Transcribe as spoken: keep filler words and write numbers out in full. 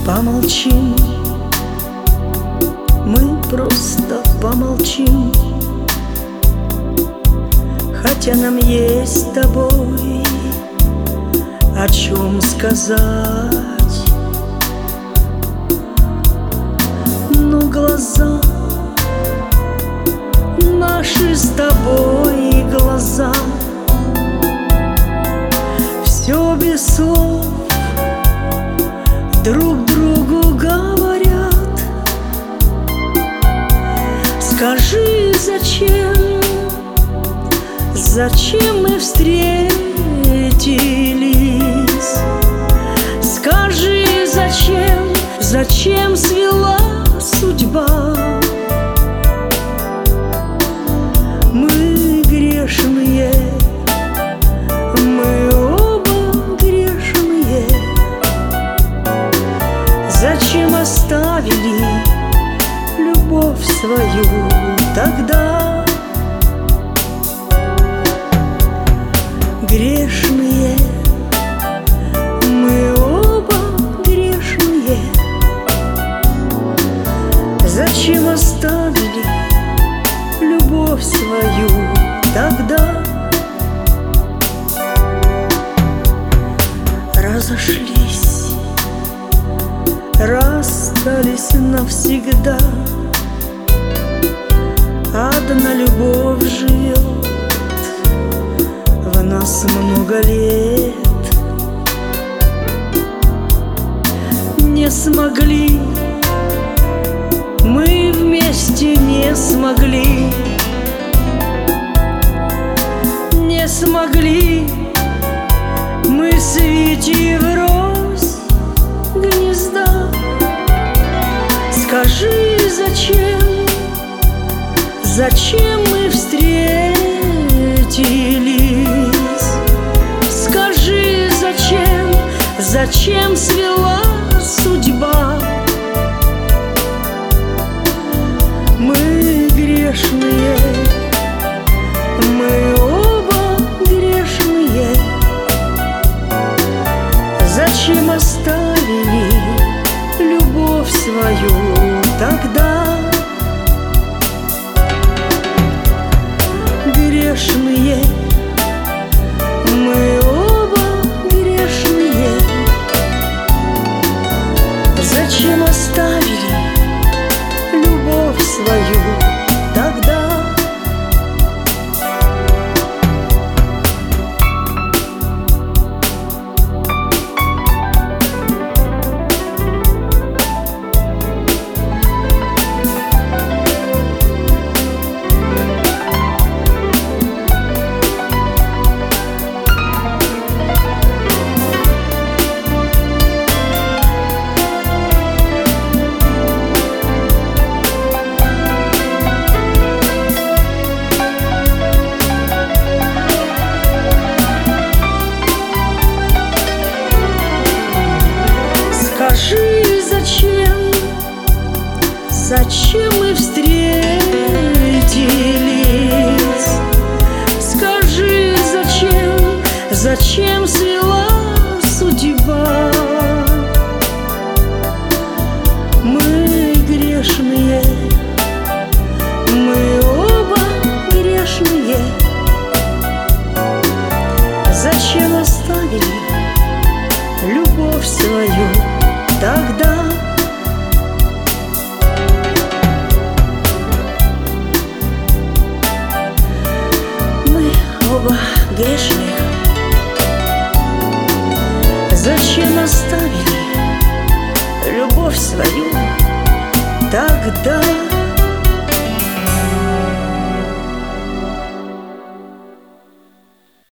Помолчим, мы просто помолчим, хотя нам есть с тобой о чем сказать. Но глаза, наши с тобой глаза, все без слов друг другу говорят. Скажи, зачем, зачем мы встретились? Скажи, зачем, зачем свела судьба? Мы грешные, мы оба грешные. Зачем оставили любовь свою тогда? Грешные, мы оба грешные. Зачем оставили любовь свою тогда? Разошлись, расстались навсегда. Одна любовь живет в нас много лет. Не смогли, мы вместе не смогли, не смогли мы свести врозь гнезда. Скажи, зачем, зачем мы встретились? Скажи, зачем, зачем свела судьба? Мы грешные, мы оба грешные. Зачем оставили любовь свою тогда? Грешные, мы оба грешные. Зачем оставили любовь свою тогда? Скажи, зачем, зачем мы встретились? Скажи, зачем, зачем свела судьба? Мы грешные, мы оба грешные. Зачем оставили любовь свою тогда? Мы оба грешные. Зачем оставили любовь свою тогда?